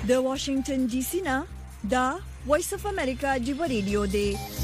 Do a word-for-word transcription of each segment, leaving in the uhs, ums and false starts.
د واشنگټن ډي سي نه دا وایس اف امریکا دی ریډیو دی.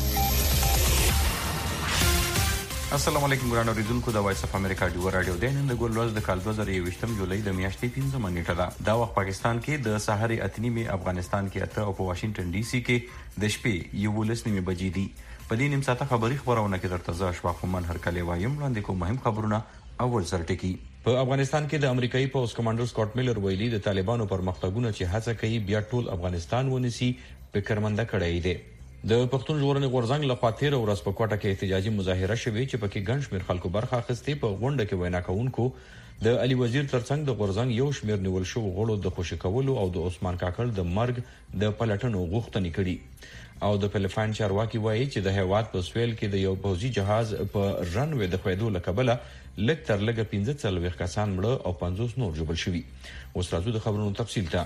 السلام علیکم ګران اوریدونکو، د وایس اف امریکا دی رادیو دی نن د ګولوز د کال دوه زره یوویشتم جولای د میاشتې پنځمه نیټه ده. دا وخت پاکستان کې د سحر اتنیمه، افغانستان کې اته او په واشنگټن ډي سي کې د شپې یوولس نیمه بجې دي. په دې نیم ساعته خبري خبرونه کې درته زه اشفاق من هر کله وایم وړاندې کوم مهم خبرونه. اول سر ټکی په افغانستان کې د امریکایي پوز کمانډر سکاٹ میلر ویلي د طالبانو پرمختګونه چې هڅه کوي بیا ټول افغانستان ونیسي فکرمنده کړی دی. د پښتون ژغورنې غورځنګ لخوا تیر ورځ په کوټه کې احتجاجي مظاهره شوې چې پکې ګڼ شمېر خلکو برخه اخیستې. په غونډه کې وینا کوونکو د علي وزیر ترڅنګ د غورځنګ یو شمېر نیول شو غړو د خوشی کولو او د عثمان کاکړ د مرګ د پلټنو غوښتنې کړي. او د فلپاین چارواکي وایي چې د هیواد په سویل کې د یو پوځي جهاز په رنوي د خویدو لکبله لږ تر لږه پنځه څلوېښت کسان مړه او پنځوس نور ژوبل شوي. اوس راځو د خبرونو تفصیل ته.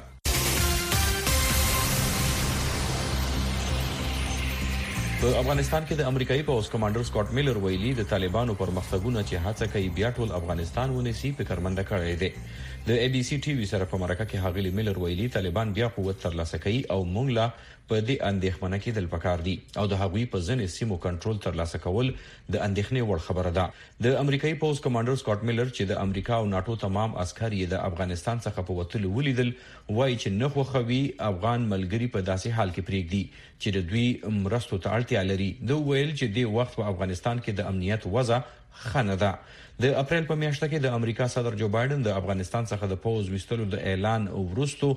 په افغانستان کې د امریکایي پوز کمانډر سکاٹ میلر ویلي د طالبانو پرمختګونه چې هڅه کوي بیا ټول افغانستان ونیسي فکرمنده کړی دی. د ای بي سي ټي وي سره په مرکه کې هغلی میلر ویلي طالبان بیا قوت ترلاسه کوي او موږ لا په دې اندېښمنه کې دل پکار دي او د هغوی په ځنې سیمو کنټرول ترلاسه کول د اندېښنې وړ خبره ده. د امریکایي پوز کمانډر سکاٹ میلر چې د امریکا او ناتو تمام عسكر یې د افغانستان څخه په وتلو ولیدل وایي چې نه خوښوي افغان ملګری په داسې حال کې پریږدي چې د دوی مرستو ته اړتیا لري. د ویل چې د وخت په افغانستان کې د امنیت وضع خنه ده. د اپریل په میاشت کې د امریکا صدر جو بایدن د افغانستان څخه د پوز وستلو د اعلان وروسته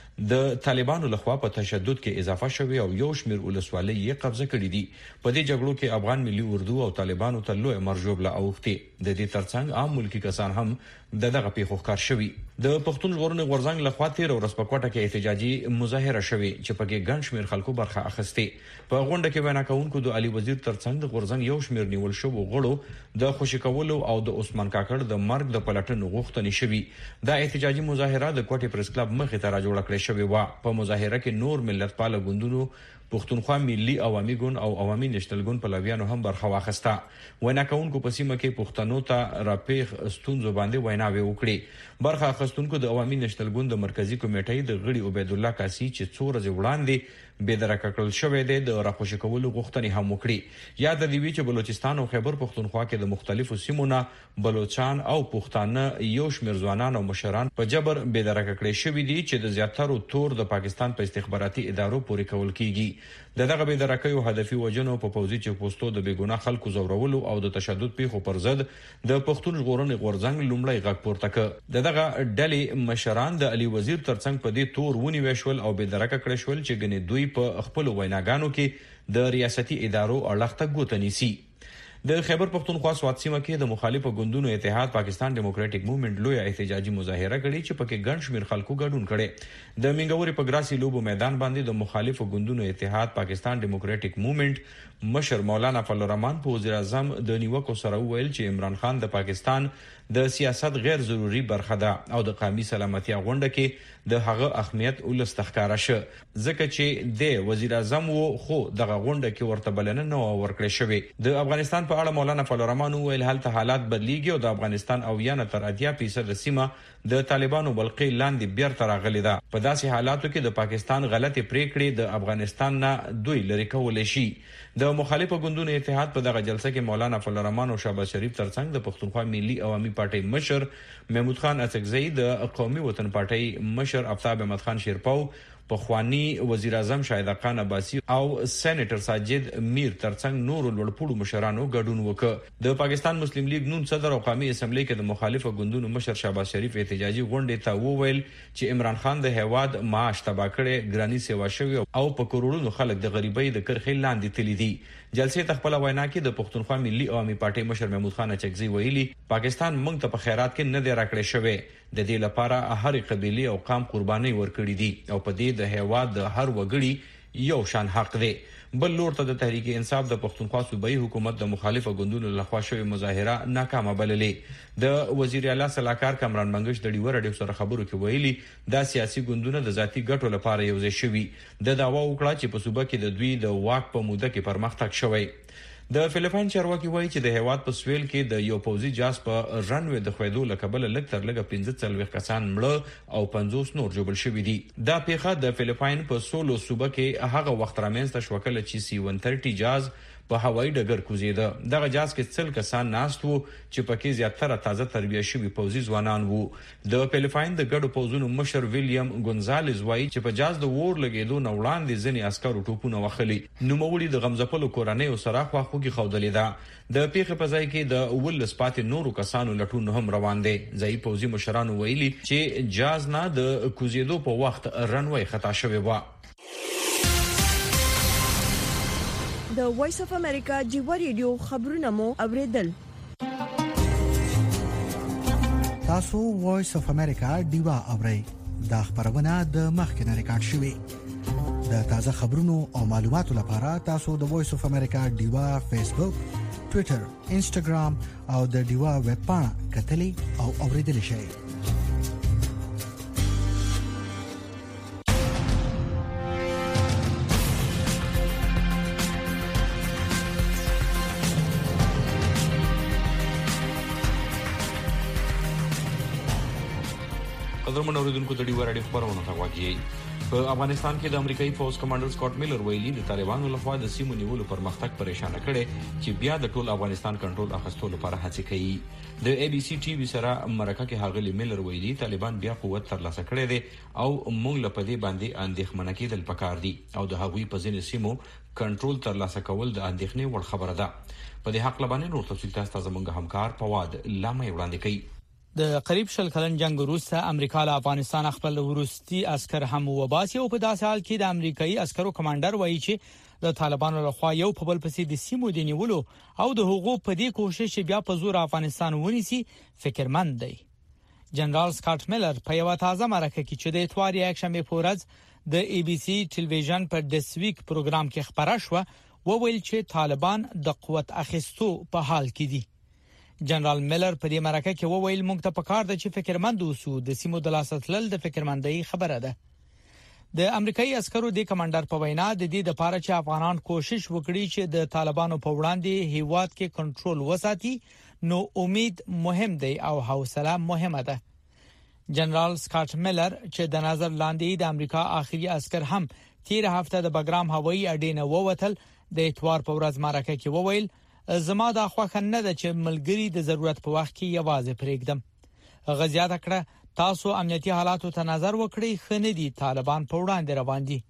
د طالبانو لخوا په تشدد کې اضافه شوی او یو شمیر ولسوالۍ یې قبضه کړې دي. په دې جګړو کې افغان ملي اردو او طالبانو ته لوی مرجوبله اوختي. د دې ترڅنګ عام ملکی کسان هم د دغه پیښو ښکار شوي. د پښتون ژغورنې غورځنګ لخوا تیر ورځ په کوټه کې احتجاجي مظاهره شوې چې پکې ګڼ شمیر خلکو برخه اخیستې. په غونډه کې وینا کوونکو د علي وزیر ترڅنګ د غورځنګ یو شمیر نیول شو غړو د خوشی کولو او د عثمان کاکړ د مرګ د پلټنو غوښتنې شوې. دا احتجاجي مظاهره د کوټې پریس کلب مخې ته را جوړه کړې شوې و. په مظاهره کې نور ملتپال ګوندونو پښتونخوا ملي عوامي ګوند او عوامي نېشنل ګوند پلویانو هم برخه واخیسته. وینا کوونکو په سیمه کې پښتنو ته راپېښ ستونزو باندې ویناوې وکړې. برخه اخیستونکو د عوامي نېشنل ګوند د مرکزی کمیټې د غړي عبید الله کاسي چې څو ورځې وړاندې بې درکه کړل شوی دی د راخوشي کولو غوښتنې هم وکړي. یاد دی چې بلوچستان او خیبر پښتونخوا کې د مختلفو سیمو نه بلوچستان او پښتانه یو شمیر ځوانان او مشران په جبر بې درکه کړي شوی دي چې د زیاترو تور د پاکستان په استخباراتي ادارو پورې کول کیږي. د دغه بې درکه هدفي وجنو په پوزي چې پوسټو د بیګناه خلکو زورولو او د تشدد پیښو پر ضد د پښتون ژغورنې غورځنګ لومړی غږ پورته کړ. دغه ډلې مشران د علي وزیر ترڅنګ په دې تور ونیول شول او بې درکه کړي شول چې ګنې دوی په خپل ویناګانو کې د ریاستي ادارو اړخته ګوته نیسي. د خیبر پښتونخوا سوات سیمه کې د مخالفو ګوندونو اتحاد پاکستان ډیموکراټک موومېنټ لوی احتجاجي مظاهره کړې چې پکې ګڼ شمیر خلکو ګډون کړي. د منګوري په ګراسي لوبو میدان باندې د مخالفو ګوندونو اتحاد پاکستان ډیموکراټک موومېنټ مشر مولانا فضل الرحمن په وزیر اعظم د نیوکو سره وویل چې عمران خان د پاکستان د سیاست غیر ضروري برخه ده او د قومي سلامتیا غونډه کې د هغه اهمیت ولستخکاره شه ځکه چې د وزیر اعظم وو خو دغه غونډه کې ورته بلنه نه ورکړې شوې. د افغانستان په اړه مولانا فضل الرحمن ویل هلته حالات بدلیږي او د افغانستان او یا نه تر اتیا فیصد سیمه د طالبانو بلقې لاندې بیرته راغلي ده. په داسې حالاتو کې د پاکستان غلطي پریکړې د افغانستان نه دوی لري کولای شي. د مخالفو ګوندونو اتحاد په دغه جلسه کې مولانا فضل الرحمن او شهباز شریف ترڅنګ د پښتونخوا ملي عوامي پارټي مشر محمود خان اڅکزئی، د قومي وطن پارټي مشر آفتاب احمد خان شیرپاو، پخوانی وزیر اعظم شاهد خان عباسی او سېنیټر ساجد میر ترڅنګ نور لوړپوړو مشرانو ګډون وکړ. د پاکستان مسلم لیگ نون صدر او قومي اسمبلی کې د مخالفو ګوندونو مشر شهباز شریف احتجاجي غونډې ته وویل چې عمران خان د هیواد معاش تبا کړي، ګرانی سیوا شوی او په کروڑونو خلک د غریبۍ د کرښې لاندې تللی دي. جلسې ته خپل وینا کې د پښتونخوا ملي عوامي پارټي مشر محمود خان اڅکزئی ویلي پاکستان موږ ته په خیرات کې نه دی راکړی شوی. د دې لپاره هر قبيله او قام قرباني ورکړي دي او په دې د هیواد د هر وګړي یو شان حق دی. بل لور ته د تحریک انصاف د پښتونخوا صوبایي حکومت د مخالفو ګوندونو لخوا شوی مظاهره ناکامه بللې. د وزیر اعلی صلاحکار کامران منګش د ډیور اډیو سره خبرو کې ویلي دا سیاسي ګوندونه د ذاتی ګټو لپاره یوځای شوي. د داوا وکړه چې په صوبه کې د دوی د واک په موده کې پرمختګ شوی. د فلیپاین چارواکي وایي چې د هیواد په سویل کې د یو پوزي جاز په رنوي د خویدو لکبل لک تر لګه پنځه څلوي کسان مړه او پنځوس نور جوړ شوي دي. دا پیښه د فلیپاین په سولو صوبه کې هغه وخت رامنځته شو کله چې سی ون تیرټي جاز په هوایي ډګر کوزیده. دغه جاز کې څل کسان ناست وو چې پکې زیاتره تازه تربیه شوي پوزي ځوانان وو. د فلیپاین د ګډو پوزونو مشر ویلیام ګونزالز وایي چې په جاز د ور لګیدو نه وړاندې ځینې عسکرو ټوپونه وخلي. نوموړي د غمزپلو کورنۍ سره خواخوږي ښودلې ده. د پیښې په ځای کې د ولس پاتې نورو کسانو لټون هم روان دي. ځای پوزي مشرانو ویلي چې جاز نه د کوزیدو په وخت رنوي خطا شوی و. د وایس اف امریکا جیوا ریډیو خبرونه مو اوریدل. تاسو وایس اف امریکا دیوا اورئ. دا خبرونه د مخکنه ریکارډ شوی. د تازه خبرونو او معلوماتو لپاره تاسو د وایس اف امریکا دیوا فیسبوک، ټوئیټر، انسټاګرام او د دیوا ویب پاڼه کتلی او اوریدل شئ. قدرمن اوریدونکو د ډیوار اړیخ خبرونه تاوږي. په افغانستان کې د امریکایي فوز کمانډر سکاٹ میلر ویلي د طالبانو لخوا د سیمو نیولو پرمختګ پریشان کړي چې بیا د ټول افغانستان کنټرول اخیستلو لپاره هڅې کوي. د ای بي سي ټي وی سره مرکه کې هغه میلر ویلي طالبان بیا قوت ترلاسه کړي دي او موږ له پدې باندې اندېښمنه کېدل پکار دي او د هغوی په ځینې سیمو کنټرول ترلاسه کول د اندېښنې وړ خبره ده. په دې حق لبانې نور تفصیل تاسو زموږ همکار فواد لامه وړاندې کوي. د قریب شل کلن جنگ وروسته امریکا له افغانستان خپل ورستي عسكر هم وباسي او په داسې حال کې د امریکایي عسکرو کمانډر وایي چې د طالبانو لخوا یو په بل پسې د سیمو د نیولو او د حقوق په دې کوشش بیا په زور افغانستان ونیسي فکرمند دی. جنرال سکاٹ میلر په یو تازه مرکه کې چې د اتوار یک شنبه په ورځ د ای بي سي ټلویزیون پر دس ویک پروګرام کې خبره شوه وویل چې طالبان د قوت اخیستو په حال کې دي. جنرال میلر په دې مرکه کې وویل موږ ته پکار ده چې فکرمند اوسو. د سیمو د لاساتلل د فکرمندۍ خبره ده. د امریکایي عسکرو د کمانډر په وینا د دې د پاره چې افغانان کوشش وکړي چې د طالبانو په وړاندې هیواد کې کنټرول وساتي نو امید مهم دی او حوصله مهمه ده. جنرال سکاٹ میلر چې د نظر لاندې د امریکا آخري عسكر هم تیر هفته د بګرام هوایي اډې نه ووتل. د اتوار په ورځ مرکه کې وویل زما د خوښ نه ده چې ملګری د ضرورت په وخت کې یوازې پرېږدم. غزیات کړه تاسو امنیتي حالاتو ته نظر وکړئ خنه دي طالبان په وړاندې روان دي.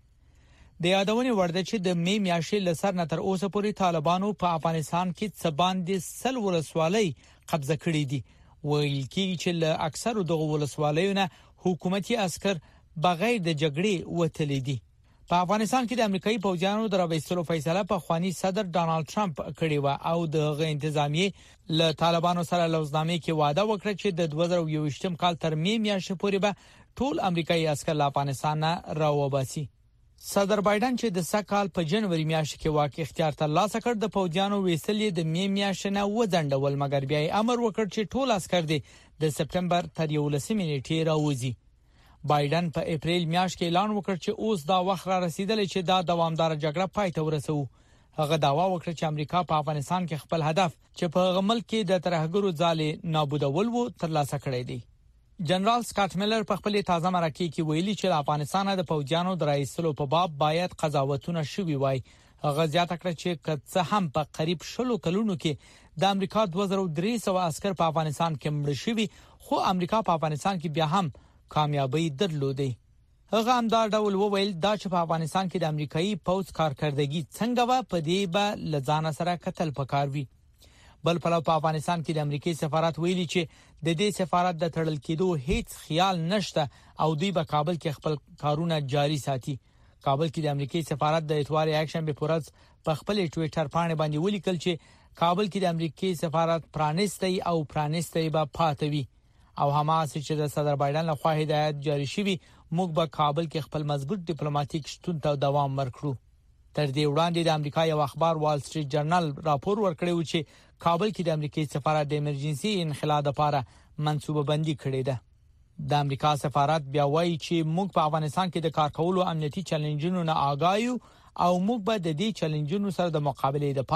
د یادونې وړ ده چې د می میاشتې لسر نه تر اوسه پورې طالبانو په افغانستان کې څه باندې سل ولسوالۍ قبضه کړې دي. ویل کېږي چې له اکثرو دغه ولسوالیو نه حکومتي عسكر بغیر د جګړې وتلي دي. په افغانستان کې د امریکایي پوځیانو د راوستلو فیصله په خواني صدر ډانلډ ټرمپ کړې و او د غو انتظامیه له طالبانو سره لوزنامې کې وعده وکړه چې د دوه زره یوویشتم کال تر می میاشتې پورې به ټول امریکایي عسكر له افغانستان نه راوباسي. صدر بایدن چې د سکهال په جنوري میاشت کې واقع اختیار ترلاسه کړ د پوځیانو وېسلې د می میاشتې نه وځنډول مګر بیا امر وکړ چې ټول عسكر دي د سپټمبر تر یولسمې نیټې راوځي. بایدن په اپریل میاشت کې اعلان وکړ چې اوس دا وخت را رسیدلی چې دا دوامدار جګړه پای ته ورسوي. هغه داوا وکړه چې امریکا په افغانستان کې خپل هدف چې په غمل کې د ترهګرو ځالې نابودول وو ترلاسه کړی دی. جنرال سکاٹ میلر په خپل تازه مرکه کې ویلي چې افغانستان د پوځیانو د رایستلو په باب باید قضاوتونه شوي وای. هغه زیاته کړه چې کڅ هم په قریب شلو کلونو کې د امریکا دوه زره درې سوه عسكر په افغانستان کې مړ شوي خو امریکا په افغانستان کې بیا هم کامیابی درلودي. هغه هم دا ډول وویل دا چې په افغانستان کې د امریکایي پوځ کارکردګي څنګه و په دې به لزان سره قتل پکار وي. بل په په افغانستان کې د امریکایي سفارت ویلي چې د دې سفارت د تړل کېدو هیڅ خیال نشته او دوی په کابل کې خپل کارونه جاري ساتي. کابل کې د امریکایي سفارت د اتوار یک شنبه په ورځ په خپل ټوئیټر باندې باندې ولیکل چې کابل کې د امریکایي سفارت پرانیستی او پرانیستی به پاتوي او هماس چې د صدر بایدن له خوا هدایت جاری شوی موږ به کابل کې خپل مضبوط ډیپلوماټیک شتون ته دوام ورکړو. تر دې وړاندې د امریکا یو اخبار وال سټریټ جرنل راپور ورکړی و چې کابل کې د امریکایي سفارت د ایمرجنسي انخلا لپاره منصوبه بندي کړې ده. د امریکا سفارت بیا وایي چې موږ په افغانستان کې د کار کولو امنیتي چیلنجونو نه آگاه یو او موږ به د دې چیلنجونو سره د مقابله لپاره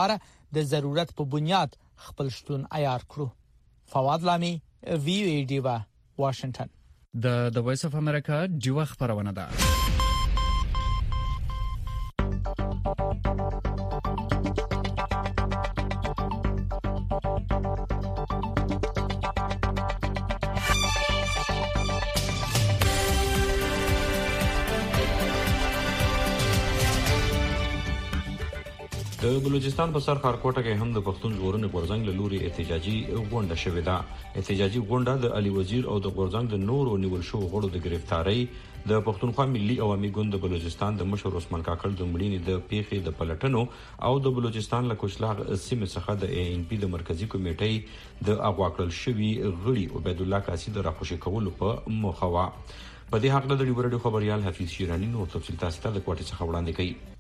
د ضرورت په بنیاد خپل شتون عیار کړو. فواد لامي، وی او ای ډیوا، واشنگټن. د د وایس اف امریکا ډیوا خبرونه ده. د بلوچستان په سر خارکوټه کې هم د پښتون ژغورنې غورځنګ له لوري احتجاجي غونډه شوې ده. احتجاجي غونډه د علي وزیر او د غورځنګ د نورو نیول شو غړو د گرفتاری، د پښتونخوا ملي عوامي ګوند د بلوچستان د مشر عثمان کاکړ د مړینې د پیښې د پلټنو او د بلوچستان له کوچلاغ سیمې څخه د ای ان پی د مرکزی کمیټې د اغوا کړل شوی غړي عبید الله کاسي د راخوشي کولو په موخه وا. په دې حق د ډیورډ خبريال حفیظ شیرانی نو تفصیل تاسو ته د کوټې څخه وړاندې کوي.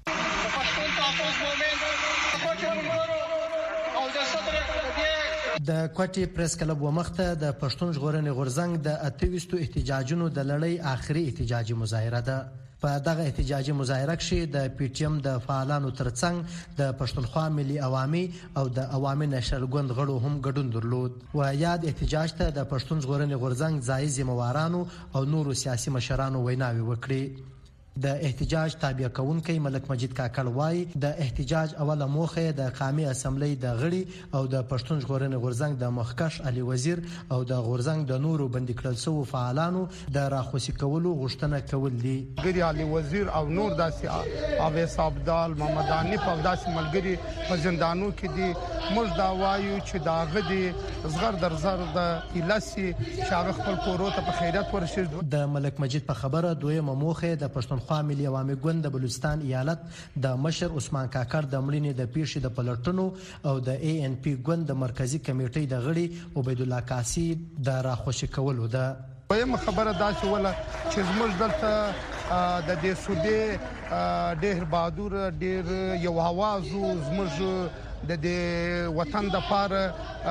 د کوټي پریس کلب ومخته د پښتون ژغورنې غورځنګ د اتويستو احتجاجونو د لړۍ آخري احتجاجي مظاهره ده. په دغه احتجاجي مظاهره کې د پی ټی ایم د فعالانو ترڅنګ د پښتونخوا ملي عوامي او د عوامي نشل ګوند غړو هم ګډون درلود. و یاد احتجاج ته د پښتون ژغورنې غورځنګ ځای ذمہوارانو او نورو سیاسي مشرانو ویناوي وکړي. د احتجاج تابع کونکي ملک مجید کاکړ وای د احتجاج اوله موخه د قومي اسمبلی د غړي او د پښتون ژغورنې غورځنګ د مخکښ علي وزیر او د غورځنګ د نورو بندي کړل شوو فعالانو د راخوسي کولو غوښتنه کول دي. ګری علي وزیر او نور داسې اویس عبدال محمد انیف او داسې ملګری په زندانو کې دي. موږ دا وایو چې دا غدي زغر در زر د الاسي شاغ خپل کورو ته په خیرات ورشي. د ملک مجید په خبره دویمه موخه د پښتون خوا ملي عوامي ګوند د بلوچستان ایالت د مشر عثمان کاکړ د مړینې د پیښې د پلټنو او د ای ان پی ګوند د مرکزی کمیټې د غړي عبید الله کاسي د راخوشي کولو ده. ویم خبره دا چې ولا چې زموږ دلته د دې سودې ډېر بهادر ډېر یو حوازو زموږ د دې وطن د پاره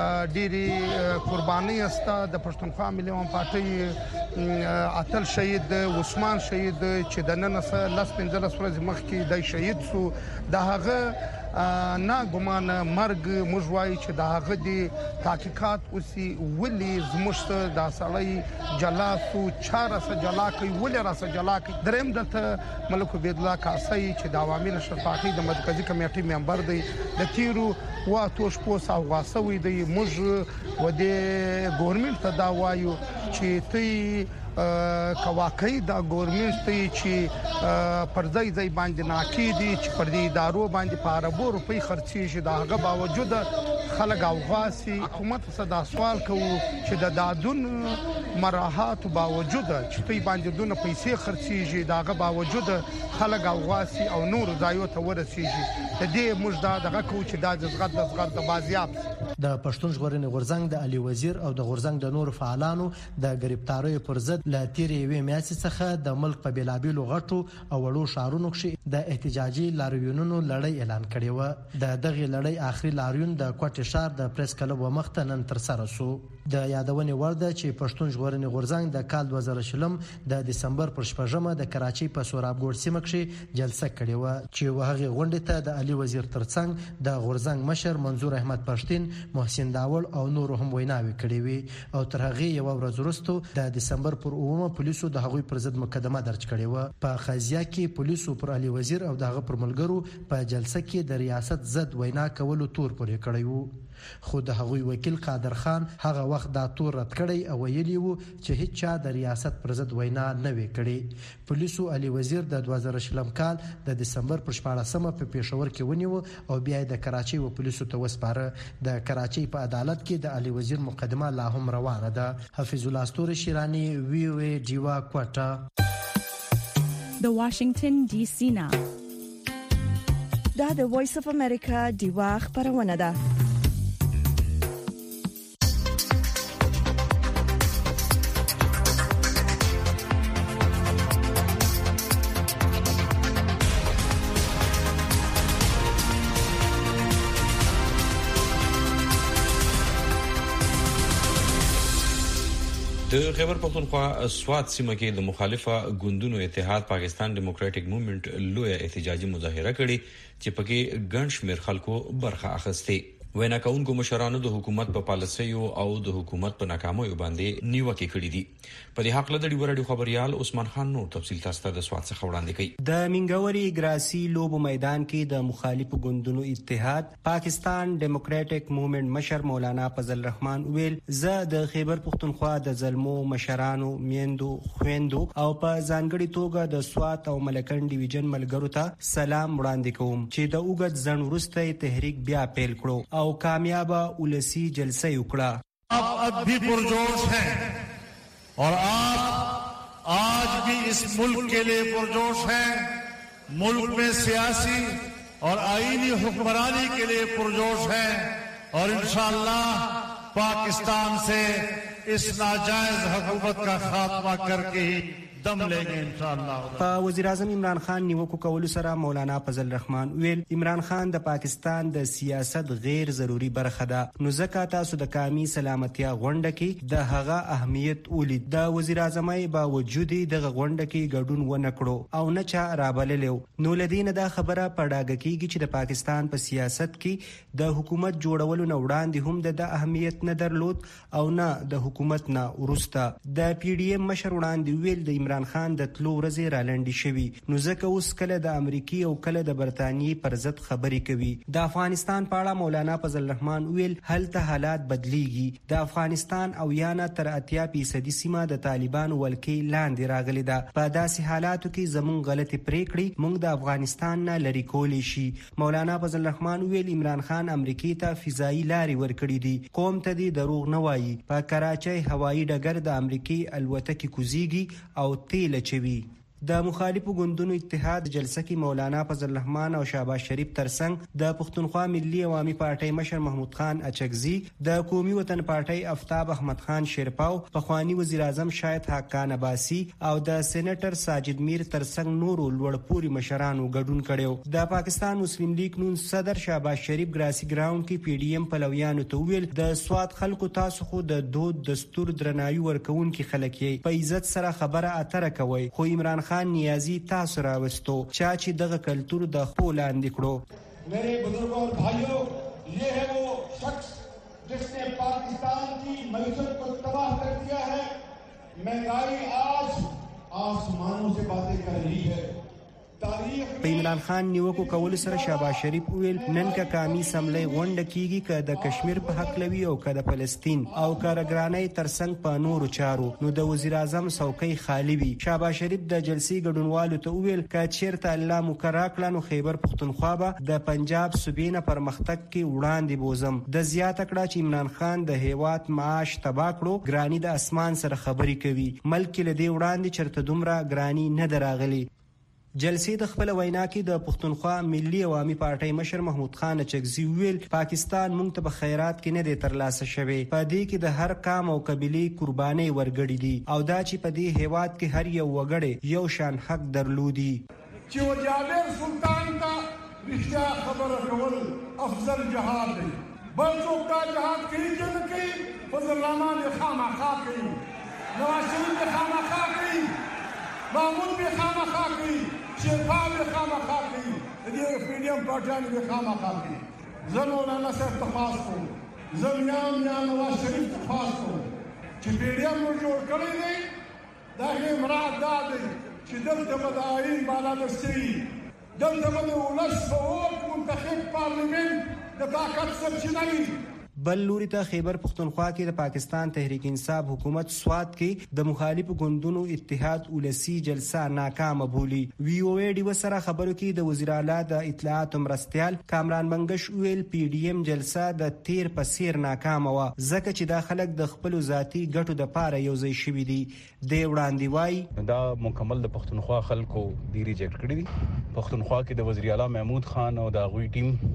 ډېری قرباني استه. د پښتونخوا ملي عوامي پارټي اتل شهید عثمان شهید چې د نن سره لاس پنځلس ورځې مخکې د شهید سو د هغه نه ګمان مرګ موږ وایي چې د هغه د تحقیقات اوسي ولي زموږ د سړی جلاسو چاره سره جلا کوي ولې را سره جلا کوي. دریم دلته ملک عبید الله کاسي چې د عوامي نشر پارټي د مرکزی کمیټې ممبر دی د تیرو وا توش پوس او غاسوي دی. موږ و د ګورنمنت ته دا وایو چې تی کواکۍ دا ګورنمنت ته چې پر ځای ځای باندې ناکېدي چې پر دې ادارو باندې په اربو روپۍ خرڅېږي. د هغه باوجود خلک اوغاسي. حکومت څخه دا سوال کوو چې د دادون مراحات باوجود چې دوی باندې دونه پیسې خرڅېږي د هغه باوجود خلک اوغاسي او نور ځایو ته ورسېږي. د دې موږ دا دغه کوو چې دا د زغر د زغر د بازیاب. د پښتون ژغورنې غورځنګ د علي وزیر او د غورځنګ د نورو فعالانو د گرفتاریو پر ضد له تیرې یوې میاشتې څخه د ملک په بیلابیلو غټو او وړو ښارونو کې د احتجاجي لاریونونو لړۍ اعلان کړې و. د دغه لړۍ آخري لاریون د کوټې ښار د پریس کلب ومخته نن تر سره شو. د یادونې وړ ده چې پښتون ژغورنې غورځنګ د کال دوه زره شلم د دسمبر پر شپږمه د کراچۍ په سورابګوړ سیمه کې جلسه کړې و چې وهغه غونډې ته د علي وزیر ترڅنګ د غورځنګ مشر منظور احمد پښتين، محسن داول او نور هم ویناوي کړې وي. او تر هغه یو ورځ وروسته د دسمبر پر اومه پولیسو د هغوی پر ضد مقدمه درج کړې و. په قضیه کې پولیسو پر علي وزیر او دغه پر ملګرو په جلسه کې د ریاست ضد وینا کولو تور پورې کړی وو. خو د هغوی وکیل قادر خان هغه وخت دا تور رد کړی او ویلی وو چې هیڅ چا د ریاست پر ضد وینا نه وی کړی. پولیسو علي وزیر د دوه زره شلم کال د دسمبر پر شپاړسمه په پیښور کې ونیو او بیا د کراچۍ و پولیسو ته وسپاره. د کراچۍ په عدالت کې د علي وزیر مقدمه لا هم روانه ده. حفیظ الله استور شیرانی، وی او ای ډیوا کوټه. د واشنگټن ډي سي نه دا د وایس اف امریکا ډیوا خبرونه ده. د خیبر پختونخوا سوات سیمه کې د مخالفه ګوندونو اتحاد پاکستان ډیموکراټک موومېنټ لوی احتجاجي مظاهره کړې چې پکې ګڼ شمېر خلکو برخه اخیستې. وینا کوونکو مشرانو د حکومت په پالیسیو او د حکومت په ناکامیو باندې نیوکه کړې دي. په دې حق له د ډیورا خبريال عثمان خان نور تفصیل تاسو ته د سواد څخه وړاندې کوي. د منګوري ګراسي لوبو میدان کې د مخالفو ګوندونو اتحاد پاکستان ډیموکراټک موومېنټ مشر مولانا فضل الرحمن ویل زه د خیبر پختونخوا د زلمو مشرانو میندو خويندو او په ځانګړي توګه د سوات او ملکن ډیویژن ملګرو ته سلام وړاندې کوم چې د اوګد ځن وروسته تحریک بیا پیل کړو او کامیابه ولسی جلسه وکړه. आप अब भी पुरजोश हैं और आप आज भी इस मुल्क के लिए पुरजोश हैं. मुल्क में सियासी और आईनी हुक्मरानी के लिए पुरजोश हैं और इंशाअल्लाह पाकिस्तान से इस नाजायज हुकूमत का खात्मा करके ही दम लेंगे इंशाअल्लाह. وزیر اعظم عمران خان نیوکو کولو سره مولانا فضل الرحمن ویل عمران خان د پاکستان د سیاست غیر ضروری برخه ده نو ځکه تاسو د قومي سلامتیا غونډه کې د هغه اهمیت ولید. د وزیر اعظمای باوجود دغه غونډه کې ګډون ونه کړو او نه چا رابللو. نو لدین دا خبره پړاګه کیږي چې د پاکستان په سیاست کې د حکومت جوړولو نه وړاندې هم د اهمیت نه درلود او نه د حکومت نه ورسته. د پی ډی ایم مشر وړاندې ویل د عمران خان د تلو ورځې رالنډي شوي نو ځکه اوس کله د امریکای او کله د برتانیې پر ضد خبرې کوي. د افغانستان په اړه مولانا فضل الرحمن ویل هلته حالات بدلیږي. د افغانستان او یانه تر اتیا فیصدي سیمه د طالبانو ولکې لاندې راغلي ده. په داسې حالاتو کې زمون غلطي پریکړې موږ د افغانستان نه لری کولی شي. مولانا فضل الرحمن ویل عمران خان امریکای ته فضایی لارې ورکړي دي. قوم ته دي دروغ نه وایي. په کراچۍ هوایي ډګر د امریکای الوتکې کوزيږي او تیل چوي. د مخالفو ګوندونو اتحاد جلسه کې مولانا فضل الرحمن او شهباز شریف ترڅنګ د پښتونخوا ملي عوامي پارټۍ مشر محمود خان اچکزي د قومي وطن پارټۍ افتاب احمد خان شیرپاو پخوانی وزیر اعظم شاهد حقان عباسی او د سېنیټر ساجد میر ترڅنګ نورو لوړپوړي مشرانو ګډون کړو. د پاکستان مسلم لیگ نون صدر شهباز شریف ګراسي ګراوند کې پی ډی ایم پلویانو ته ویل د سواد خلکو تاسو خو د دود دستور درناوي ورکوونکي خلک یې په عزت سره خبره اتره کوي. خو عمران خان نیازی تاسو راوستو چا چې دغه کلتور د خپل لاندې کړو. میرے بزرگوں اور بھائیوں یہ ہے وہ شخص جس نے پاکستان کی معیشت کو تباہ کر دیا ہے. مہنگائی آج آسمانوں سے باتیں کر رہی ہے. په عمران خان نیوکو کول سره شهباز شریف ویل نن کا قومي سملې غونډه کیږي ک د کشمیر په حق لوي او ک د فلسطین او کارګرانۍ ترڅنګ په نورو چارو نو د وزیر اعظم څوکۍ خالی وي. شهباز شریف د جلسې ګډونوالو ته ویل ک چیرته الله مکرر کړه نو خیبر پختونخوا به د پنجاب صوبې نه پرمختګ کې وړاندې بوزم. د زیات کړه چې عمران خان د هیواد معاش تبا کړو ګرانی د اسمان سره خبري کوي. ملک لدی وړاندې چرته دومره ګرانی نه دراغلي. جلسې د خپل وینا کې د پښتونخوا ملي عوامي پارټۍ مشر محمود خان اچکزي ویل پاکستان مونږ ته په خیرات کې نه دی ترلاسه شوی. په دې کې د هر قام او قبيله قرباني ورګړي دي او دا چې په دې هیواد کې هر یو وګړي یو شان حق درلودي. چې وجابر سلطان ته رښتیا خبره کول افضل جهاد دی. بل څوک دا جهاد کوي چې نه کوي. فضل الرحمن خامخا کوي. نواز شریف خامخا کوي. محمود بھی خامہ خواہ کی. شیرپا بھی خامہ خواہ کی. یہ پیڈیم پارٹیان بھی خامہ خواہ کی. زن مولانا صاحب تخواص کو زن میام میام نواز شریف تخواص کو چی پیڈیم رو جوڑ کری دی داخل مراد دا دی چی دل تبد آئین بالا دستی دل تبد اولس فوق منتخب پارلیمنٹ دا طاقت سب چنائی. بل لوري ته خیبر پختونخوا کې د پاکستان تحریک انصاف حکومت سواد کې د مخالفو ګوندونو اتحاد ولسی جلسه ناکامه بولی. وی او ای ډي وسره خبرو کې د وزیر اعلی د اطلاعات مرستيال کامران منګش ویل پی ډی ایم جلسه د تیر په سیر ناکامه و ځکه چې د خلک د خپل ذاتی ګټو د پاره یو ځای شوی دي. د وړاندې وای دا مکمل د پختونخوا خلکو دی ریجیکټ کړی دي. پختونخوا کې د وزیر اعلی محمود خان او د غوی ټیم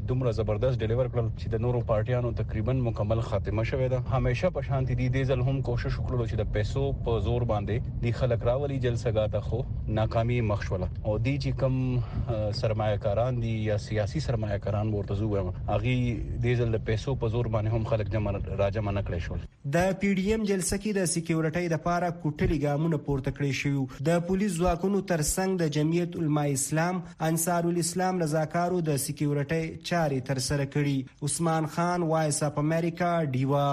دومره زبردست ډیلیور کړل چې د نورو پارټیانو تقریبا مکمل خاتمه شوه ده. همیشه په شانتي دي د ځل هم کوشش وکړو چې د پیسو په زور باندې د خلک راولي جلسګا ته، خو ناکامي مخشوله. او دی چې کم سرمایه‌کاران دي یا سیاسي سرمایه‌کاران ورته زوم اغي د ځل د پیسو په زور باندې هم خلک جمع راجمع نکړي شول. د پی ډی ایم جلسه کې د سکیورټۍ لپاره کوټلي ګامونه پورته کړی شو. د پولیس ځواکونو ترڅنګ د جمعیت علماء اسلام، انصار الاسلام رضاکارو د سکیورټۍ چاري تر سره کړي. عثمان خان، وایس اپ امریکا، ډیوا.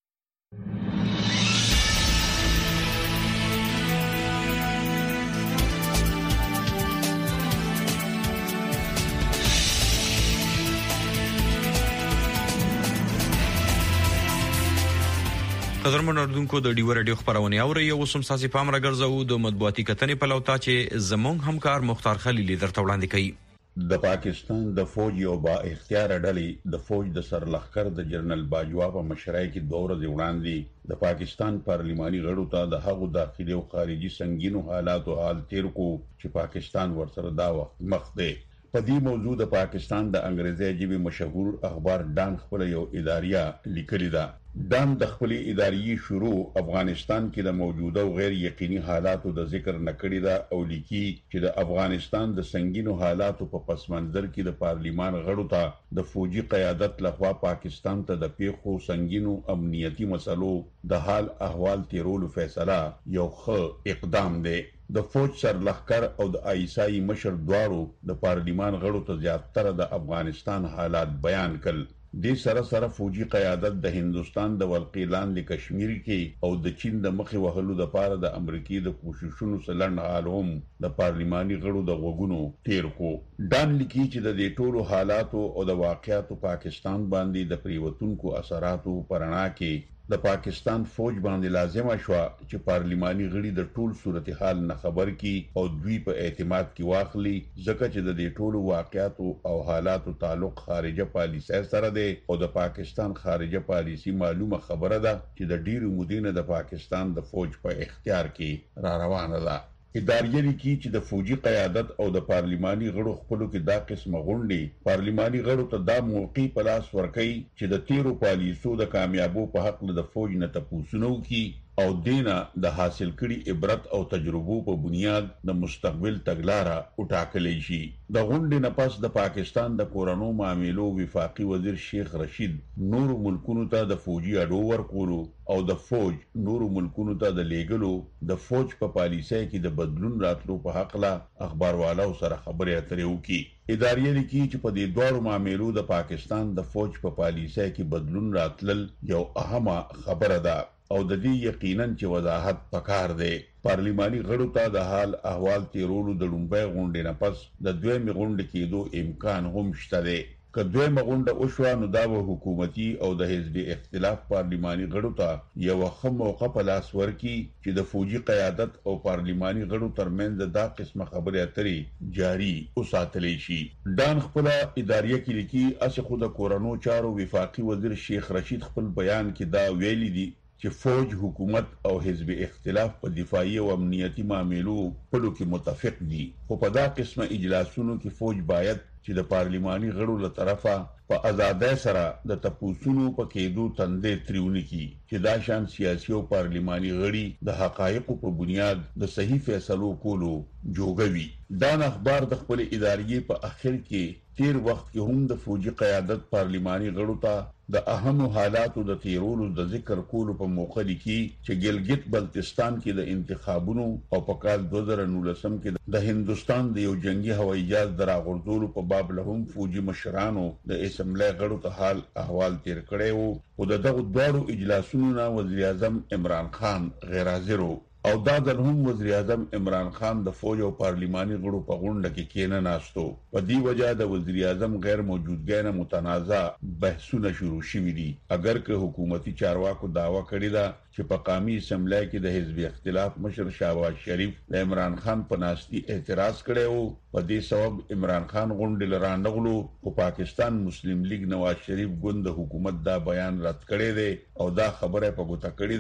قدرمن اردوونکو د ډیو رادیو خبرونه اوري او سم ساسي پام راګرځو د مطبوعاتي کتنې په لوتا چې زمونږ همکار مختار خلیل درته وړاندې کوي. د پاکستان د فوج یو با اختیار ډلې د فوج د سرلخکر د جنرال باجوا په مشرۍ کې دوه ورځې وړاندې د پاکستان پارلماني غړو ته د هغو داخلي او خارجي سنگینو حالاتو حال تیر کو چې پاکستان ورسره دا وخت مخ دی. په دې موضوع د پاکستان د انګریزي ژبې مشهور اخبار ډان خپل یو اداریه لیکلی ده. ډان د خپل اداري شروع افغانستان کې د موجوده او غیر یقیني حالاتو د ذکر نکړی ده او لیکي چې د افغانستان د سنگینو حالاتو په پس منظر کې د پارلیمان غړو ته د فوجي قیادت لخوا پاکستان ته د پیښو سنگینو امنیتي مسلو د حال احوال تیرولو فیصله یو ښه اقدام دی. د فوج سرلخکر او د آیسای مشر دواړو د پارلیمان غړو ته زیاتره د افغانستان حالات بیان کړل. د سره سره فوجي قیادت د هندستان د ولقیلان د کشمیر کې او د چین د مخې وهلو د پاره د امریکای د کوششونو سلند حالوم د پارلیماني غړو د غوګونو تیر کو. ډان لیکي چې د دې ټولو حالاتو او د واقعاتو پاکستان باندې د پریوتونکو اثراتو پرانا کې د پاکستان فوج باندې لازمه شو چې پارلیماني غړي د ټول صورتحال نه خبر کی او دوی په اعتماد کې واخلي، ځکه چې د دې ټولو واقعاتو او حالاتو تعلق خارجه پالیسي سره دی او د پاکستان خارجه پالیسي معلومه خبره ده چې د ډیرو مودینه د پاکستان د فوج په اختیار کې را روانه ده. اداریه لیکي چې د فوجي قیادت او د پارلیماني غړو خپلو کې دا قسمه غونډې پارلیماني غړو ته دا موقع په لاس ورکوي چې د تیرو پالیسو د کامیابو په حق د فوج نه تپوسونه وکړي او دینا د حاصل کړي عبرت او تجربو په بنیاد د مستقبل تګلاره وټاکلی شي. د غونډې نه پس د پاکستان د کورونو معاملو وفاقي وزیر شیخ رشید نور ملکونو ته د فوجي اډو ورکولو او د فوج نور ملکونو ته د لیګلو د فوج په پالیسۍ کې د بدلون راتلو په حق لا اخباروالو سره خبرې اترې وکړي. اداریه لیکي چې په دې دوه معاملو د پاکستان د فوج په پالیسۍ کې بدلون راتلل یو اهمه خبره ده او د دې یقینا چې وضاحت پکار دی. پارلیماني غړو ته د حال احوال تیرولو د لومړۍ غونډې نه پس د دویمې غونډې کېدو امکان هم شته دی. که دویمه غونډه وشوه نو دا به حکومتي او د حزب اختلاف پارلیماني غړو ته یو ښه موقع په لاس ورکړي چې د فوجي قیادت او پارلیماني غړو ترمنځ دا قسمه خبرې اترې جاري وساتلی شي. ډان خپل اداریه کې لیکي اسه خو د کورونو چارو وفاقي وزیر شیخ رشید خپل بیان کې دا ویلي دي چې فوج حکومت او حزب اختلاف په دفاعي او امنیتي معاملو په لو کې متفق دي، خو په دا قسمه اجلاسونو کې فوج باید چې د پارلیماني غړو له طرفه په ازادۍ سره د تپوسونو په کېدو تندې تریونی کی چې دا شان سیاسي او پارلیماني غړي د حقایقو په بنیاد د صحیح فیصلو کولو جوګوي. دا اخبار د خپل ادارې په اخر کې تیر وخت کې هم د فوجي قیادت پارلیماني غړو ته د اهمو حالاتو د تیرولو د ذکر کولو په موقع لیکي چې ګلګت بلتستان کې د انتخابونو او په کال دوه زره نولسم کې د هندستان د یو جنگي هوایي جهاز دراغورځولو په باب له هم فوجي مشرانو د اسمبلی غړو ته حال احوال تیر کړی وو او د دغه دواړو اجلاسونو نه وزیر اعظم عمران خان غیر حاضر او دا د هم وزیر اعظم عمران خان د فوج او پارلیماني غړو په غونډه کې کېنه ناستو. په دې وجہ د وزیر اعظم غیر موجودګۍ نه متنازع بحثونه شروع شوي دي، اگر که حکومتي چارواکو داوا کړی ده چې په قومي اسمبلی کې د حزب اختلاف مشر شهباز شریف د عمران خان په ناستي اعتراض کړی وو. په دې سبب عمران خان غونډې لرانغلو او پاکستان مسلم لیگ نواز شریف ګوند د حکومت دا بیان رد کړی دی او دا خبره په ګوته کړی ده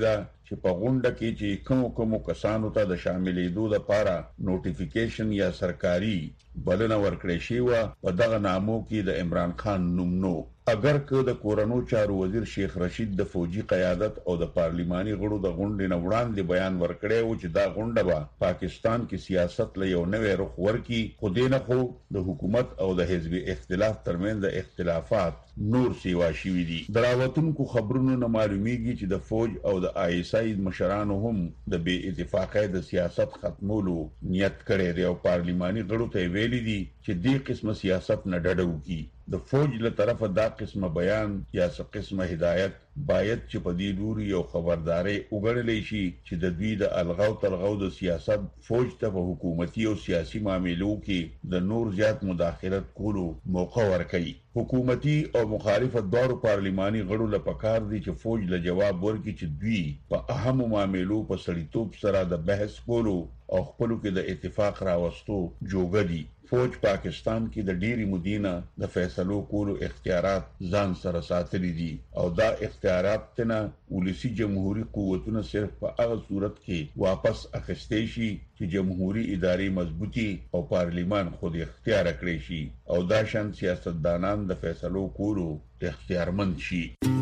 چې په غونډه کې چې کوم کوم کسانو ته د شاملېدو لپاره نوټیفیکیشن یا سرکاري بلنه ورکړې شي و په دغه نامو کې د عمران خان نوم نو. اگر که د کورونو چارو وزیر شیخ رشید د فوجي قیادت او د پارلیماني غړو د غونډې نه وړاندې بیان ورکړی و چې دا غونډه به پاکستان کې سیاست له یو نوې رخ ورکړي، خو دې نه خو د حکومت او د حزب اختلاف ترمنځ د اختلافات نور سیوا شوي دي. د راوتونکو خبرونو نه معلومیږي چې د فوج او د آی ایس آی مشرانو هم د بې اتفاقۍ د سیاست ختمولو نیت کړی دی او پارلیماني غړو ته ویلي دي چې دې قسمه سیاست نه ډډه وکړي. د فوج له طرفه دا قسمه بیان یا څه قسمه هدایت باید چې په دې لوري یو خبرداري وګڼل شي چې د دوی د الغاو تلغاو د سیاست فوج ته په حکومتي او سیاسي معاملو کې د نور زیات مداخلت کولو موقع ورکړي. حکومتي او مخالفت دواړو پارلیماني غړو له پکار دي چې فوج له جواب ورکړي چې دوی په اهمو معاملو په سړیتوب سره د بحث کولو او خپلو کې د اتفاق راوستو جوګه دي. فوج پاکستان کې د ډېری مدینه د فیصلو کولو اختیارات ځان سره ساتلي دي او دا اختیارات تنه ولسی جمهوریت قوتونه صرف په هغه صورت کې واپس اخیستې شي چې جمهوریت ادارې مضبوطی او پارلیمان خود اختیار کړی شي او دا شان سیاستدانان د فیصلو کولو اختیارمند شي.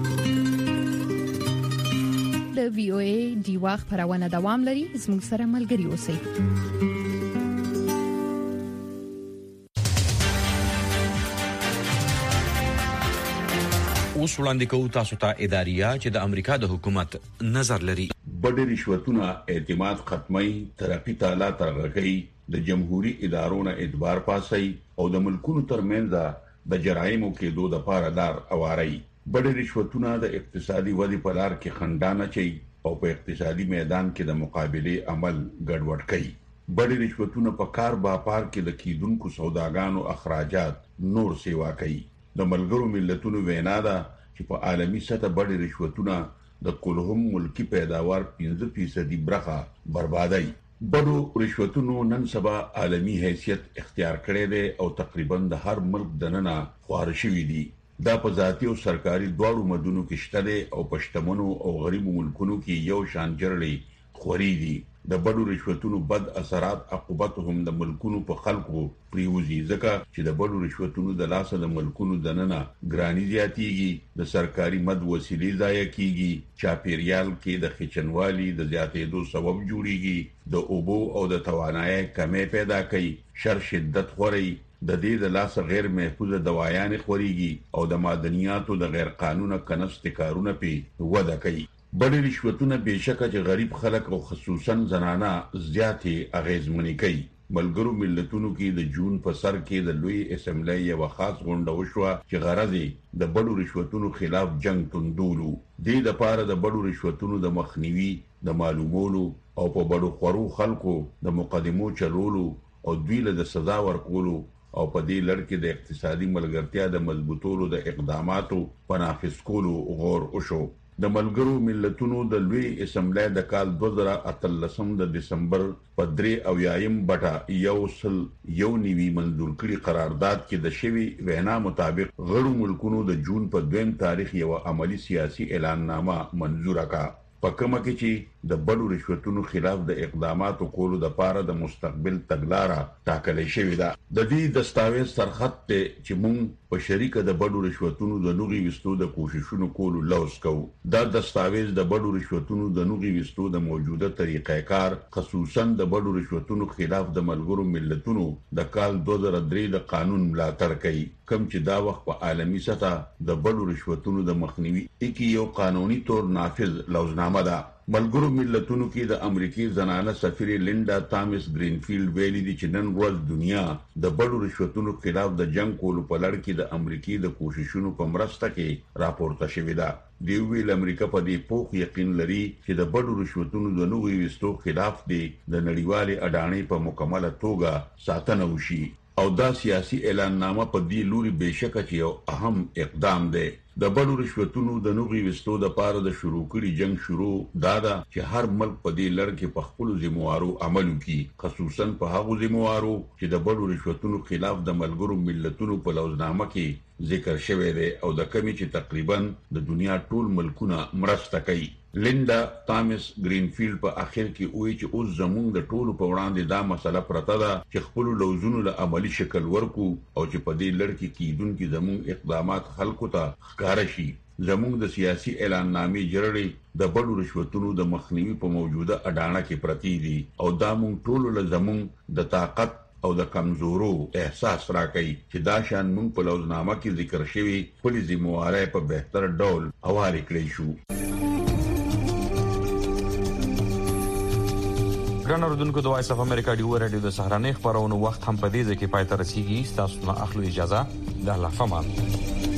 د وی او ای دی واخ پرونه دوام لري، زموږ سره ملګري اوسئ. اوس وړاندې کوو تاسو ته اداریه چې د امریکا د حکومت نظر لري. بډې رشوتونه اعتماد ختمي، ترقی تعالی ترغړی، د جمهوریت ادارو نه اعتبار پاسي او د ملکونو ترمنځ د جرایمو کې دوه د پاره دار اواري. بډې رشوتونه د اقتصادي ودې په لار کې خندانه چي او په اقتصادي میدان کې د مقابله عمل ګډوډ کوي. بډې رشوتونه په کار باپار کې د کیدونکو سوداګانو اخراجات نور سیوا کوي. د ملګرو ملتونو وینا ده چې په عالمي سطح بډې رشوتونه د کلهم ملکی پیداوار پنځه فیصدي برخه بربادای. بډو رشوتونو نن سبا عالمي حیثیت اختیار کړی دی او تقریبا د هر ملک دننه خوار شوی دی. دا په ذاتي او سرکاري دواړو مدونو کې شته دی او پښتمنو او غریبو ملکونو کې یو شان جړلې خوري دي. د بډو رشوتونو بد اثرات عقوبت هم د ملکونو په خلکو پریوزي، ځکه چې د بډو رشوتونو د لاسه د ملکونو دننه ګرانی زیاتیږي، د سرکاري مد وسیلې ضایع کیږي، چاپیریال کې د خچنوالي د زیاتېدو سبب جوړیږي، د اوبو او د توانایي کمی پیدا کوي، شر شدت خوري، د دې د لاسه غیر محفوظه دوايان خوريږي او د معدنیاتو د غیر قانوني کنست کارونه په وده کوي. بډې رشوتونه بهشکه چې غریب خلک او خصوصا زنانه زیاتې اغیزمنې کوي. ملګرو ملتونو کې د جون په سر کې د لوی اسمبلی یو خاص غونډه وشوه چې غرض د بډو رشوتونو خلاف جنگ توندولو. دې د پاره د بډو رشوتونو د مخنیوي، د معلومولو او په بډو خورو خلکو د مقدمو چلولو او دوی له د سزا ورکولو او په دې لړ کې د اقتصادي ملګرتیا د مضبوطولو د اقداماتو په نافذ کولو غور وشو. د ملګرو ملتونو د لوی اسمبلی د کال دوه زره اتلسم د دسمبر په درې او یایم بټه یو سل یو نیوي منظور کړي قرارداد کې د شوی وینا مطابق غړو ملکونو د جون په دویم تاریخ یو عملی سیاسي اعلان نامه منظور کړه، په کومه کې چې د بډو رشوتونو خلاف د اقداماتو کولو د پاره د مستقبل تګلارې ټاکلې شوې ده. د دې دستاویز سرخط ته چې موږ په شریکه د بډو رشوتونو د نوغي وستو د کوششونو کولو لوس کوو. دا دستاویز د بډو رشوتونو د نوغي وستو د موجوده طریقې کار، خصوصا د بډو رشوتونو خلاف د ملګرو ملتونو د کال دوه زره درې د قانون ملاتړ کوي، کوم چې دا وخت په عالمي سطح د بډو رشوتونو د مخنیوي کې یو قانوني تور نافذ لوزنامه ده. ملګرو ملتونو کې د امریکای زنانه سفیر لینډا تامس گرینفیلډ ویلي دي چې نن ورځ دنیا د بډو رشوتونو خلاف د جنگ کولو په لړ کې د امریکای د کوششونو په مرسته کې راپورته شوې ده. دی ویل امریکا په دې پوخ یقین لري چې د بډو رشوتونو د نوغي وستو خلاف دی د نړیوالې اډانې په مکمله توګه ساتنه وشي او دا سیاسي اعلان نامه په دې لوري بهشکه چې یو اهم اقدام دی. د بډو رشوتونو د نوغي وستو د پاره د شروع کړي جنگ شروع دادا چې هر ملک په دې لړ کې په خپل ذمہوارو عمل وکړي، خصوصا په هغو ذمہوارو چې د بډو رشوتونو خلاف د ملګرو ملتونو په لوزنامه کې ذکر شوی دی او د کمی چې تقریبا د دنیا ټول ملکونه مرسته کوي. لیندا تامس گرینفیلد په اخر کې وایي چې اوس زموږ د ټولو په وړاندې دا مسله پرته ده چې خپل لوزونو له عملی شکل ورکو او چې په دې لړ کې کیدونکو زموږ اقدامات خلکو ته ښکاره شي. زموږ د سیاسي اعلان نامې جوړې د بډو رشوتونو د مخنیوي په موجوده اډانه کې پرتی دي او دا موږ ټول له زموږ د طاقت او د کمزورو احساس راکړي چې دا شان موږ په لوزنامه کې ذکر شوی پولیس ذمہواری په بهتر ډول حواله کړی شو. ګران اوردونکو د وایس اف امریکا دی ورډیو د سهارنې خبرونو وخت هم په دې ځکه پای ته رسیدي. تاسو نه اخلو اجازه د الله فمان.